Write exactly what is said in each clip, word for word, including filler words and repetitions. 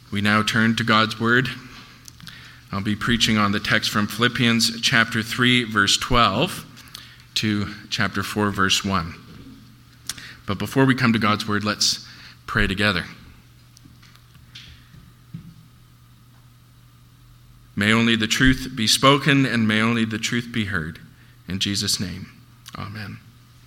We now turn to God's Word. I'll be preaching on the text from Philippians chapter three, verse twelve to chapter four, verse one. But before we come to God's Word, let's pray together. May only the truth be spoken, and may only the truth be heard. In Jesus' name, amen.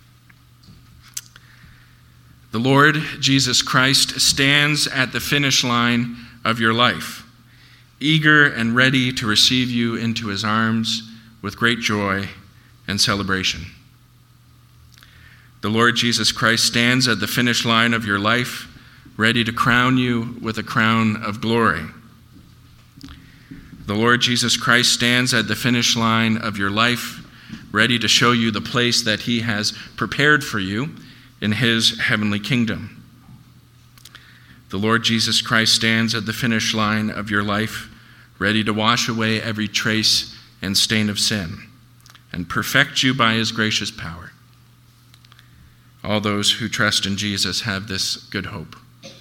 The Lord Jesus Christ stands at the finish line of your life, eager and ready to receive you into his arms with great joy and celebration. The Lord Jesus Christ stands at the finish line of your life, ready to crown you with a crown of glory. The Lord Jesus Christ stands at the finish line of your life, ready to show you the place that he has prepared for you in his heavenly kingdom. The Lord Jesus Christ stands at the finish line of your life, ready to wash away every trace and stain of sin and perfect you by his gracious power. All those who trust in Jesus have this good hope.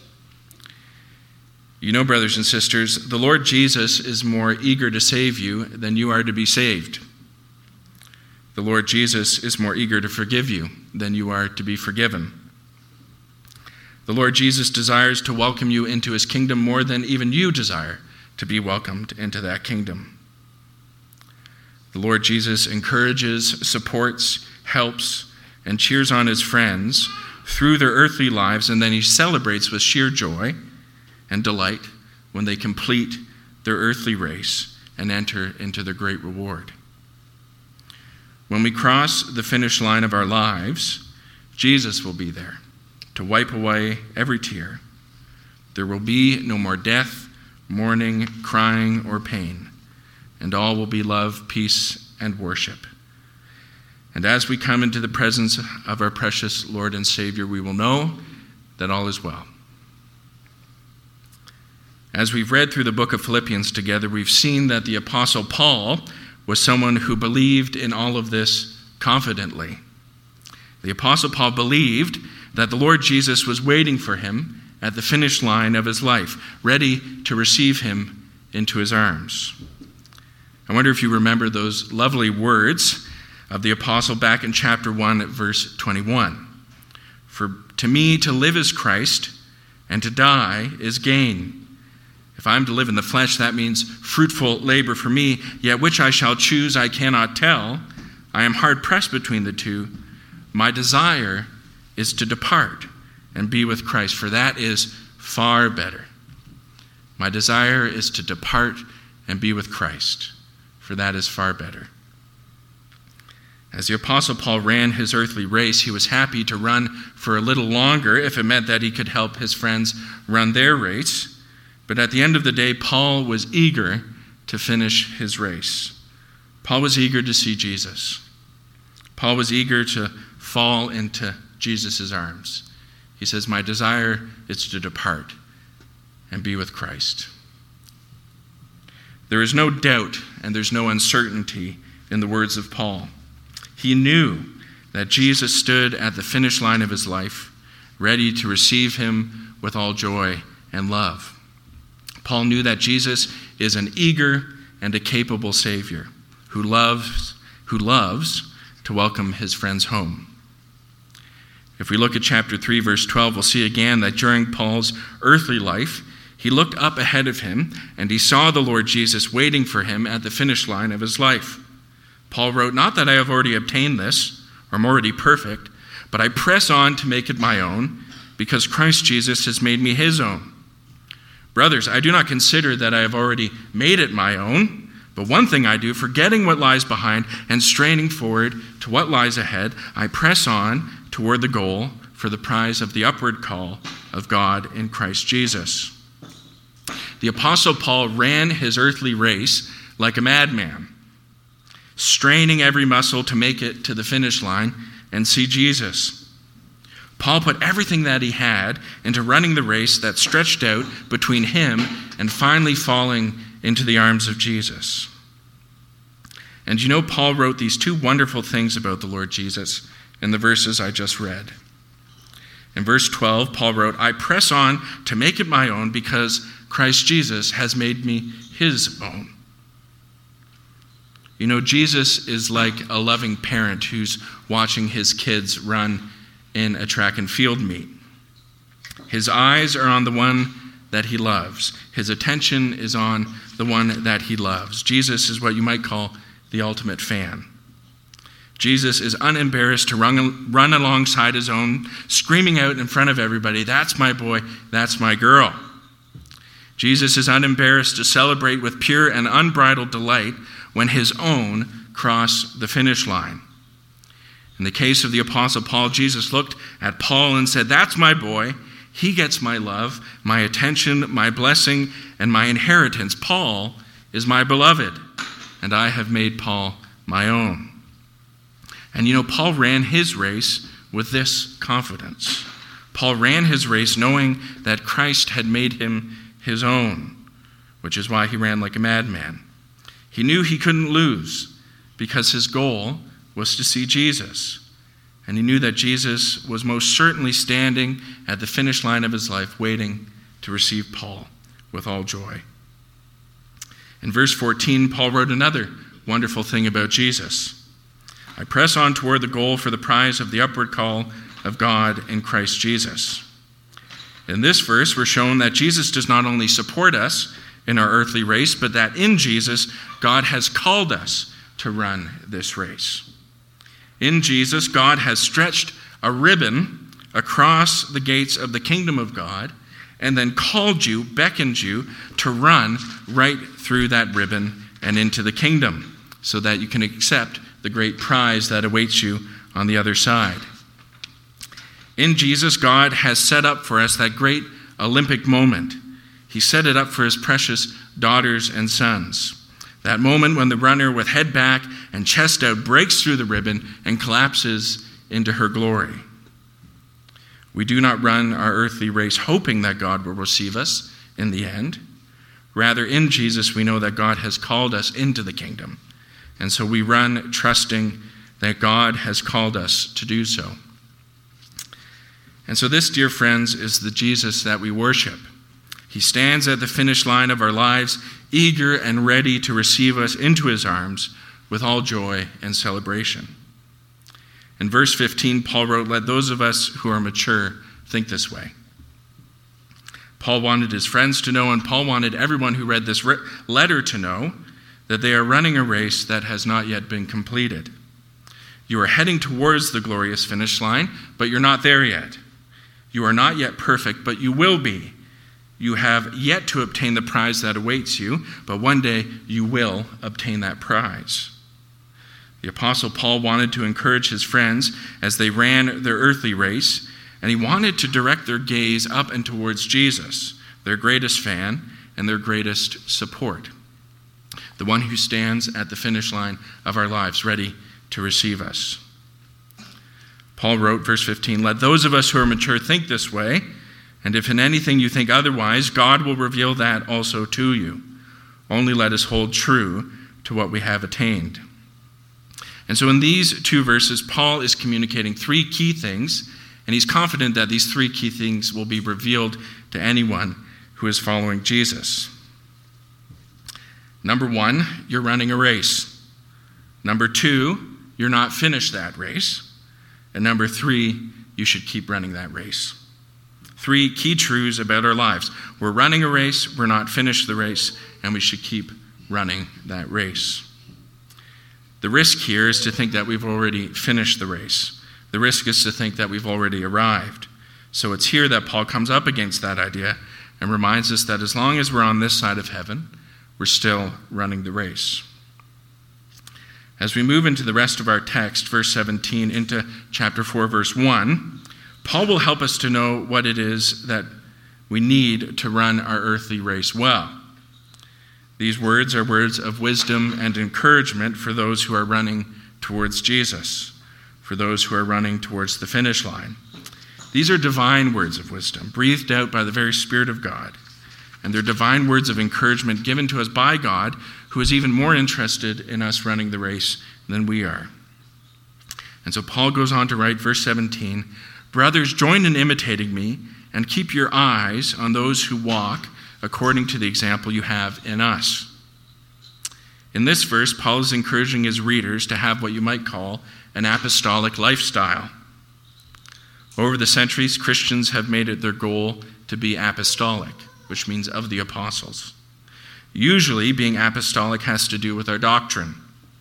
You know, brothers and sisters, the Lord Jesus is more eager to save you than you are to be saved. The Lord Jesus is more eager to forgive you than you are to be forgiven. The Lord Jesus desires to welcome you into his kingdom more than even you desire to be welcomed into that kingdom. The Lord Jesus encourages, supports, helps, and cheers on his friends through their earthly lives, and then he celebrates with sheer joy and delight when they complete their earthly race and enter into their great reward. When we cross the finish line of our lives, Jesus will be there to wipe away every tear. There will be no more death, mourning, crying, or pain, and all will be love, peace, and worship. And as we come into the presence of our precious Lord and Savior, we will know that all is well. As we've read through the book of Philippians together, we've seen that the Apostle Paul was someone who believed in all of this confidently. The Apostle Paul believed that the Lord Jesus was waiting for him at the finish line of his life, ready to receive him into his arms. I wonder if you remember those lovely words of the apostle back in chapter one at verse twenty-one. For to me to live is Christ, and to die is gain. If I am to live in the flesh, that means fruitful labor for me, yet which I shall choose I cannot tell. I am hard pressed between the two. My desire is to depart and be with Christ, for that is far better. My desire is to depart and be with Christ, for that is far better. As the Apostle Paul ran his earthly race, he was happy to run for a little longer if it meant that he could help his friends run their race. But at the end of the day, Paul was eager to finish his race. Paul was eager to see Jesus. Paul was eager to fall into Jesus' arms. He says, my desire is to depart and be with Christ. There is no doubt and there's no uncertainty in the words of Paul. He knew that Jesus stood at the finish line of his life, ready to receive him with all joy and love. Paul knew that Jesus is an eager and a capable Savior who loves, who loves to welcome his friends home. If we look at chapter three, verse twelve, we'll see again that during Paul's earthly life, he looked up ahead of him and he saw the Lord Jesus waiting for him at the finish line of his life. Paul wrote, not that I have already obtained this, or am already perfect, but I press on to make it my own, because Christ Jesus has made me his own. Brothers, I do not consider that I have already made it my own, but one thing I do, forgetting what lies behind and straining forward to what lies ahead, I press on toward the goal for the prize of the upward call of God in Christ Jesus. The Apostle Paul ran his earthly race like a madman, straining every muscle to make it to the finish line and see Jesus. Paul put everything that he had into running the race that stretched out between him and finally falling into the arms of Jesus. And you know, Paul wrote these two wonderful things about the Lord Jesus in the verses I just read. In verse twelve, Paul wrote, I press on to make it my own because Christ Jesus has made me his own. You know, Jesus is like a loving parent who's watching his kids run in a track and field meet. His eyes are on the one that he loves. His attention is on the one that he loves. Jesus is what you might call the ultimate fan. Jesus is unembarrassed to run, run alongside his own, screaming out in front of everybody, that's my boy, that's my girl. Jesus is unembarrassed to celebrate with pure and unbridled delight when his own cross the finish line. In the case of the Apostle Paul, Jesus looked at Paul and said, that's my boy. He gets my love, my attention, my blessing, and my inheritance. Paul is my beloved, and I have made Paul my own. And you know, Paul ran his race with this confidence. Paul ran his race knowing that Christ had made him his own, which is why he ran like a madman. He knew he couldn't lose because his goal was to see Jesus. And he knew that Jesus was most certainly standing at the finish line of his life, waiting to receive Paul with all joy. In verse fourteen, Paul wrote another wonderful thing about Jesus. I press on toward the goal for the prize of the upward call of God in Christ Jesus. In this verse, we're shown that Jesus does not only support us in our earthly race, but that in Jesus, God has called us to run this race. In Jesus, God has stretched a ribbon across the gates of the kingdom of God and then called you, beckoned you to run right through that ribbon and into the kingdom so that you can accept the great prize that awaits you on the other side. In Jesus, God has set up for us that great Olympic moment. He set it up for his precious daughters and sons. That moment when the runner with head back and chest out breaks through the ribbon and collapses into her glory. We do not run our earthly race hoping that God will receive us in the end. Rather, in Jesus, we know that God has called us into the kingdom. And so we run trusting that God has called us to do so. And so this, dear friends, is the Jesus that we worship. He stands at the finish line of our lives, eager and ready to receive us into his arms with all joy and celebration. In verse fifteen, Paul wrote, let those of us who are mature think this way. Paul wanted his friends to know, and Paul wanted everyone who read this letter to know, that they are running a race that has not yet been completed. You are heading towards the glorious finish line, but you're not there yet. You are not yet perfect, but you will be. You have yet to obtain the prize that awaits you, but one day you will obtain that prize. The Apostle Paul wanted to encourage his friends as they ran their earthly race, and he wanted to direct their gaze up and towards Jesus, their greatest fan and their greatest support, the one who stands at the finish line of our lives, ready to receive us. Paul wrote, verse fifteen, let those of us who are mature think this way, and if in anything you think otherwise, God will reveal that also to you. Only let us hold true to what we have attained. And so in these two verses, Paul is communicating three key things, and he's confident that these three key things will be revealed to anyone who is following Jesus. Number one, you're running a race. Number two, you're not finished that race. And number three, you should keep running that race. Three key truths about our lives. We're running a race, we're not finished the race, and we should keep running that race. The risk here is to think that we've already finished the race. The risk is to think that we've already arrived. So it's here that Paul comes up against that idea and reminds us that as long as we're on this side of heaven, we're still running the race. As we move into the rest of our text, verse seventeen, into chapter four, verse one, Paul will help us to know what it is that we need to run our earthly race well. These words are words of wisdom and encouragement for those who are running towards Jesus, for those who are running towards the finish line. These are divine words of wisdom, breathed out by the very Spirit of God. And they're divine words of encouragement given to us by God, who is even more interested in us running the race than we are. And so Paul goes on to write, verse seventeen, Brothers, join in imitating me and keep your eyes on those who walk according to the example you have in us. In this verse, Paul is encouraging his readers to have what you might call an apostolic lifestyle. Over the centuries, Christians have made it their goal to be apostolic, which means of the apostles. Usually, being apostolic has to do with our doctrine.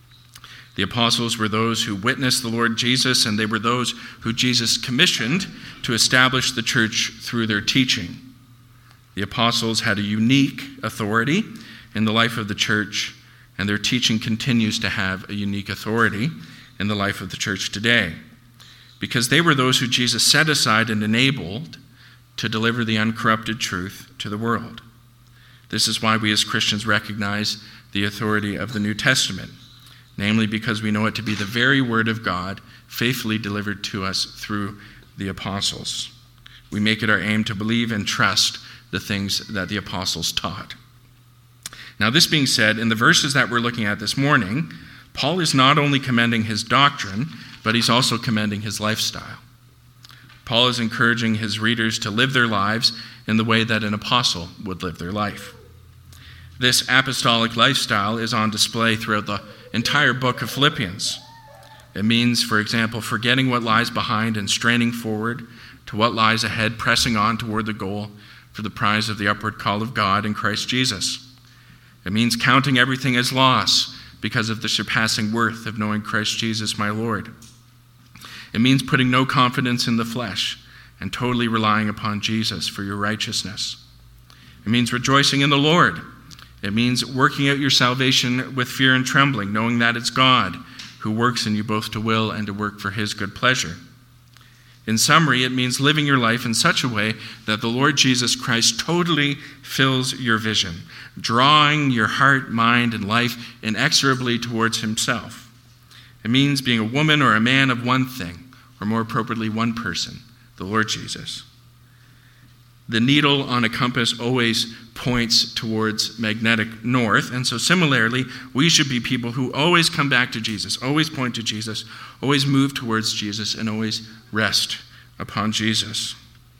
The apostles were those who witnessed the Lord Jesus, and they were those who Jesus commissioned to establish the church through their teaching. The apostles had a unique authority in the life of the church, and their teaching continues to have a unique authority in the life of the church today, because they were those who Jesus set aside and enabled to deliver the uncorrupted truth to the world. This is why we as Christians recognize the authority of the New Testament, namely because we know it to be the very word of God faithfully delivered to us through the apostles. We make it our aim to believe and trust the things that the apostles taught. Now, this being said, in the verses that we're looking at this morning, Paul is not only commending his doctrine, but he's also commending his lifestyle. Paul is encouraging his readers to live their lives in the way that an apostle would live their life. This apostolic lifestyle is on display throughout the entire book of Philippians. It means, for example, forgetting what lies behind and straining forward to what lies ahead, pressing on toward the goal for the prize of the upward call of God in Christ Jesus. It means counting everything as loss because of the surpassing worth of knowing Christ Jesus, my Lord. It means putting no confidence in the flesh and totally relying upon Jesus for your righteousness. It means rejoicing in the Lord. It means working out your salvation with fear and trembling, knowing that it's God who works in you both to will and to work for his good pleasure. In summary, it means living your life in such a way that the Lord Jesus Christ totally fills your vision, drawing your heart, mind, and life inexorably towards himself. It means being a woman or a man of one thing, or more appropriately, one person, the Lord Jesus. The needle on a compass always points towards magnetic north, and so similarly, we should be people who always come back to Jesus, always point to Jesus, always move towards Jesus, and always rest upon Jesus.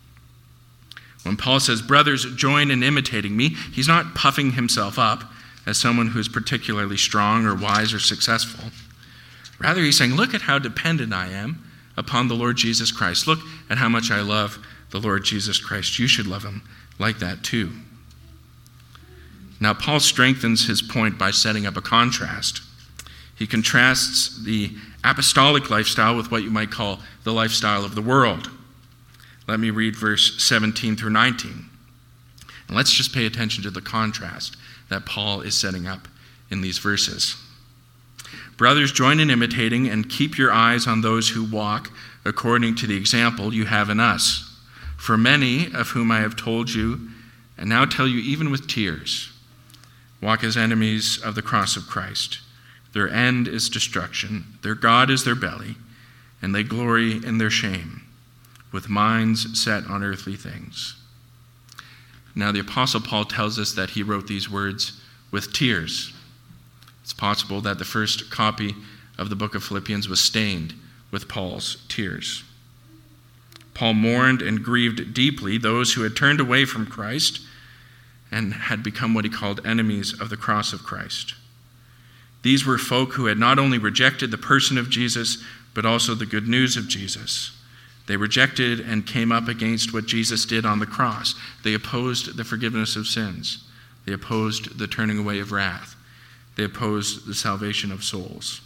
When Paul says, brothers, join in imitating me, he's not puffing himself up as someone who's particularly strong or wise or successful. Rather, he's saying, look at how dependent I am upon the Lord Jesus Christ. Look at how much I love the Lord Jesus Christ. You should love him like that too. Now, Paul strengthens his point by setting up a contrast. He contrasts the apostolic lifestyle with what you might call the lifestyle of the world. Let me read verse seventeen through nineteen. And let's just pay attention to the contrast that Paul is setting up in these verses. Brothers, join in imitating and keep your eyes on those who walk according to the example you have in us. For many of whom I have told you, and now tell you even with tears, walk as enemies of the cross of Christ. Their end is destruction. Their God is their belly, and they glory in their shame, with minds set on earthly things. Now, the Apostle Paul tells us that he wrote these words with tears. It's possible that the first copy of the book of Philippians was stained with Paul's tears. Paul mourned and grieved deeply those who had turned away from Christ and had become what he called enemies of the cross of Christ. These were folk who had not only rejected the person of Jesus, but also the good news of Jesus. They rejected and came up against what Jesus did on the cross. They opposed the forgiveness of sins. They opposed the turning away of wrath. They opposed the salvation of souls.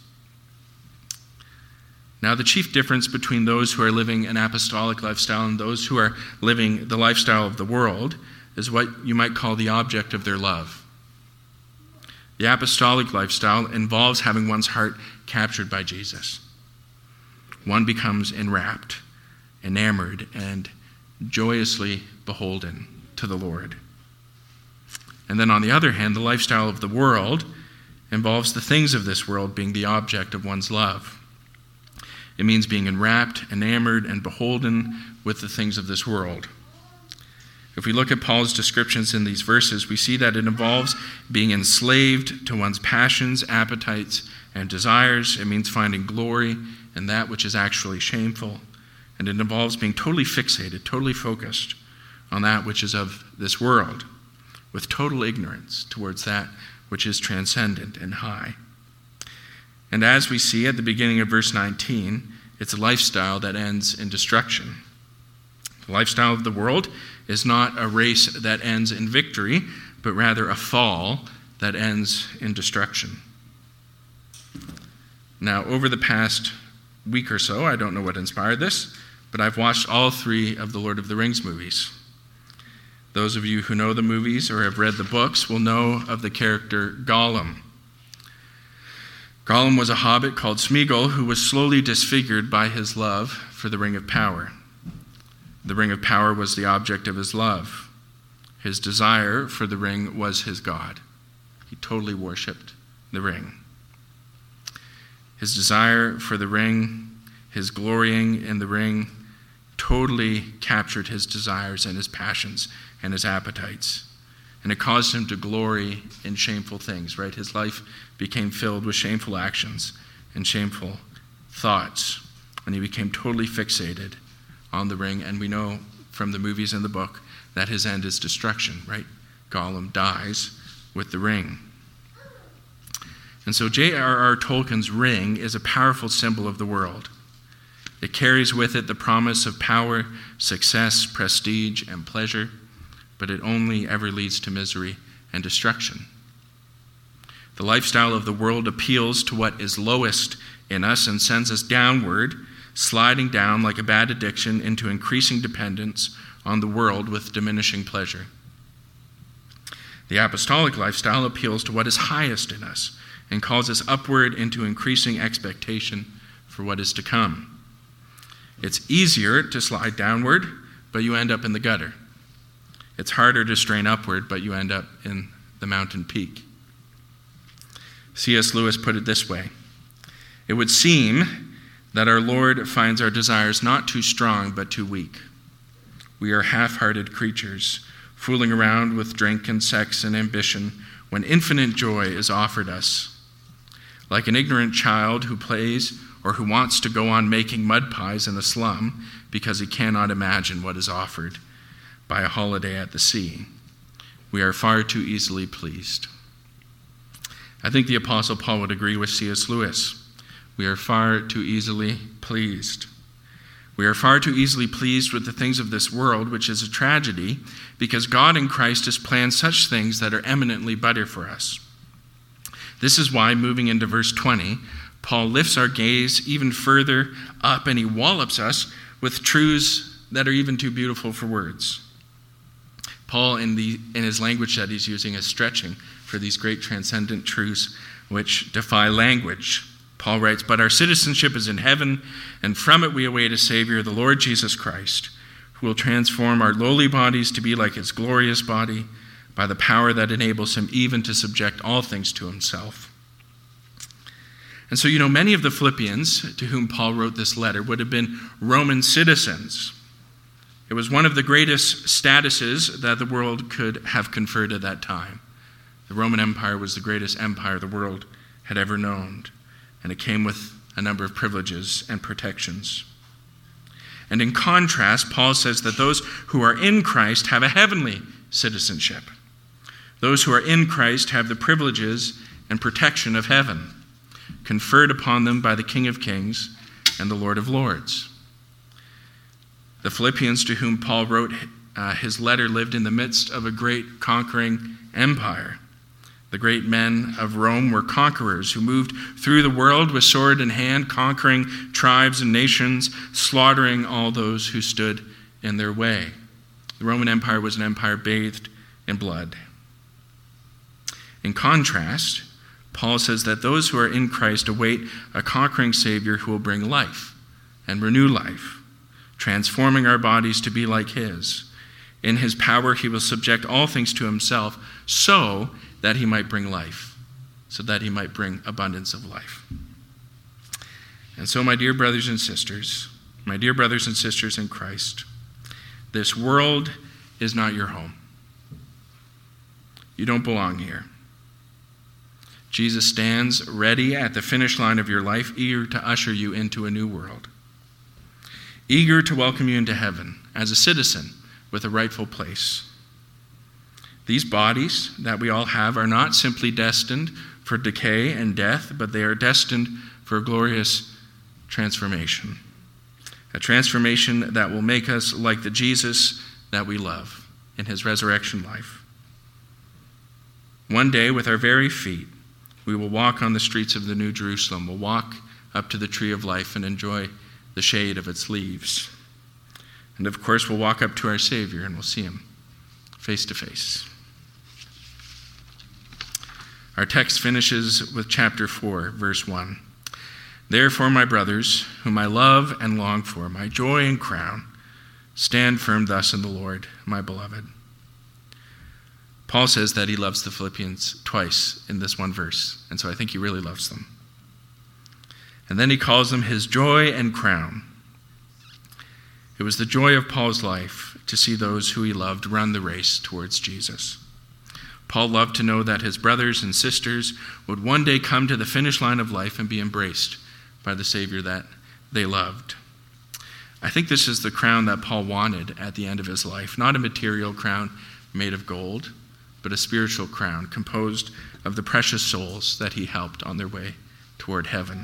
Now, the chief difference between those who are living an apostolic lifestyle and those who are living the lifestyle of the world is what you might call the object of their love. The apostolic lifestyle involves having one's heart captured by Jesus. One becomes enwrapped, enamored, and joyously beholden to the Lord. And then on the other hand, the lifestyle of the world involves the things of this world being the object of one's love. It means being enwrapped, enamored, and beholden with the things of this world. If we look at Paul's descriptions in these verses, we see that it involves being enslaved to one's passions, appetites, and desires. It means finding glory in that which is actually shameful. And it involves being totally fixated, totally focused on that which is of this world, with total ignorance towards that which is transcendent and high. And as we see at the beginning of verse nineteen, it's a lifestyle that ends in destruction. The lifestyle of the world is not a race that ends in victory, but rather a fall that ends in destruction. Now, over the past week or so, I don't know what inspired this, but I've watched all three of the Lord of the Rings movies. Those of you who know the movies or have read the books will know of the character Gollum. Gollum was a hobbit called Smeagol who was slowly disfigured by his love for the Ring of Power. The Ring of Power was the object of his love. His desire for the ring was his God. He totally worshipped the ring. His desire for the ring, his glorying in the ring, totally captured his desires and his passions and his appetites. And it caused him to glory in shameful things, right? His life became filled with shameful actions and shameful thoughts. And he became totally fixated on the ring. And we know from the movies and the book that his end is destruction, right? Gollum dies with the ring. And so J R R Tolkien's ring is a powerful symbol of the world. It carries with it the promise of power, success, prestige, and pleasure, but it only ever leads to misery and destruction. The lifestyle of the world appeals to what is lowest in us and sends us downward, sliding down like a bad addiction into increasing dependence on the world with diminishing pleasure. The apostolic lifestyle appeals to what is highest in us and calls us upward into increasing expectation for what is to come. It's easier to slide downward, but you end up in the gutter. It's harder to strain upward, but you end up in the mountain peak. C S Lewis put it this way: it would seem that our Lord finds our desires not too strong, but too weak. We are half-hearted creatures, fooling around with drink and sex and ambition when infinite joy is offered us. Like an ignorant child who plays or who wants to go on making mud pies in a slum because he cannot imagine what is offered by a holiday at the sea. We are far too easily pleased. I think the Apostle Paul would agree with C S Lewis. We are far too easily pleased. We are far too easily pleased with the things of this world, which is a tragedy, because God in Christ has planned such things that are eminently better for us. This is why, moving into verse twenty, Paul lifts our gaze even further up and he wallops us with truths that are even too beautiful for words. Paul, in, the, in his language that he's using, is stretching for these great transcendent truths which defy language. Paul writes, "But our citizenship is in heaven, and from it we await a Savior, the Lord Jesus Christ, who will transform our lowly bodies to be like his glorious body by the power that enables him even to subject all things to himself." And so, you know, many of the Philippians to whom Paul wrote this letter would have been Roman citizens. It was one of the greatest statuses that the world could have conferred at that time. The Roman Empire was the greatest empire the world had ever known, and it came with a number of privileges and protections. And in contrast, Paul says that those who are in Christ have a heavenly citizenship. Those who are in Christ have the privileges and protection of heaven, conferred upon them by the King of Kings and the Lord of Lords. The Philippians to whom Paul wrote uh, his letter lived in the midst of a great conquering empire. The great men of Rome were conquerors who moved through the world with sword in hand, conquering tribes and nations, slaughtering all those who stood in their way. The Roman Empire was an empire bathed in blood. In contrast, Paul says that those who are in Christ await a conquering Savior who will bring life and renew life, transforming our bodies to be like his. In his power, he will subject all things to himself so that he might bring life, so that he might bring abundance of life. And so, my dear brothers and sisters, my dear brothers and sisters in Christ, this world is not your home. You don't belong here. Jesus stands ready at the finish line of your life, eager to usher you into a new world. eager to welcome you into heaven as a citizen with a rightful place. These bodies that we all have are not simply destined for decay and death, but they are destined for a glorious transformation. A transformation that will make us like the Jesus that we love in his resurrection life. One day, with our very feet, we will walk on the streets of the New Jerusalem. We'll walk up to the tree of life and enjoy the shade of its leaves. And of course, we'll walk up to our Savior and we'll see him face to face. Our text finishes with chapter four, verse one. Therefore, my brothers, whom I love and long for, my joy and crown, stand firm thus in the Lord, my beloved. Paul says that he loves the Philippians twice in this one verse, and so I think he really loves them. And then he calls them his joy and crown. It was the joy of Paul's life to see those who he loved run the race towards Jesus. Paul loved to know that his brothers and sisters would one day come to the finish line of life and be embraced by the Savior that they loved. I think this is the crown that Paul wanted at the end of his life, not a material crown made of gold, but a spiritual crown composed of the precious souls that he helped on their way toward heaven.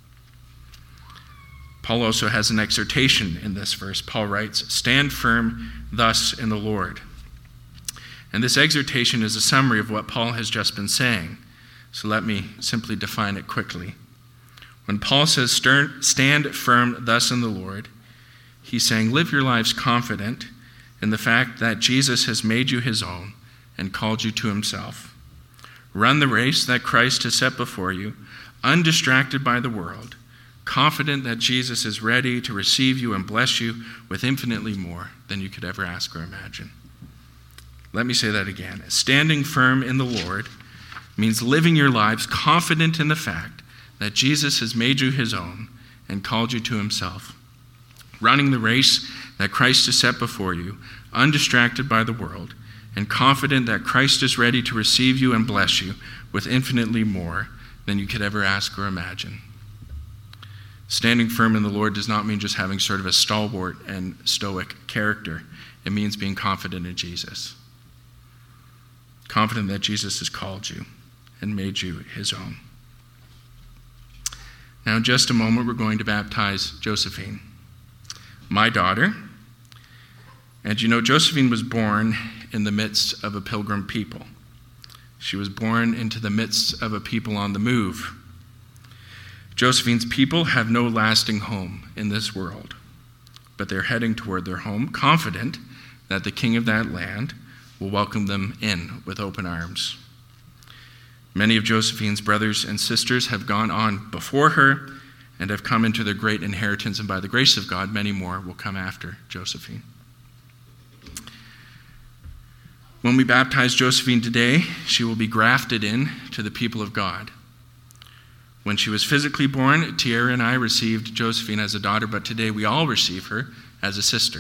Paul also has an exhortation in this verse. Paul writes, "Stand firm thus in the Lord." And this exhortation is a summary of what Paul has just been saying. So let me simply define it quickly. When Paul says, "Stand firm thus in the Lord," he's saying, live your lives confident in the fact that Jesus has made you his own and called you to himself. Run the race that Christ has set before you, undistracted by the world, confident that Jesus is ready to receive you and bless you with infinitely more than you could ever ask or imagine. Let me say that again. Standing firm in the Lord means living your lives confident in the fact that Jesus has made you his own and called you to himself. Running the race that Christ has set before you, undistracted by the world, and confident that Christ is ready to receive you and bless you with infinitely more than you could ever ask or imagine. Standing firm in the Lord does not mean just having sort of a stalwart and stoic character. It means being confident in Jesus. Confident that Jesus has called you and made you his own. Now, in just a moment, we're going to baptize Josephine, my daughter. And you know, Josephine was born in the midst of a pilgrim people. She was born into the midst of a people on the move. Josephine's people have no lasting home in this world, but they're heading toward their home, confident that the king of that land will welcome them in with open arms. Many of Josephine's brothers and sisters have gone on before her and have come into their great inheritance, and by the grace of God, many more will come after Josephine. When we baptize Josephine today, she will be grafted in to the people of God. When she was physically born, Tierra and I received Josephine as a daughter, but today we all receive her as a sister.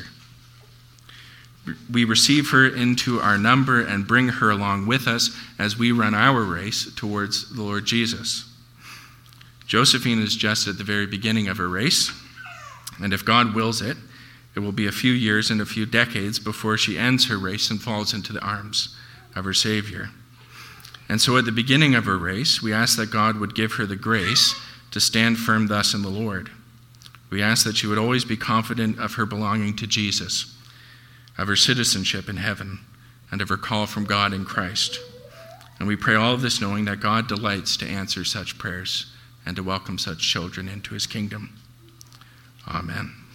We receive her into our number and bring her along with us as we run our race towards the Lord Jesus. Josephine is just at the very beginning of her race, and if God wills it, it will be a few years and a few decades before she ends her race and falls into the arms of her Savior. And so at the beginning of her race, we ask that God would give her the grace to stand firm thus in the Lord. We ask that she would always be confident of her belonging to Jesus, of her citizenship in heaven, and of her call from God in Christ. And we pray all of this knowing that God delights to answer such prayers and to welcome such children into his kingdom. Amen.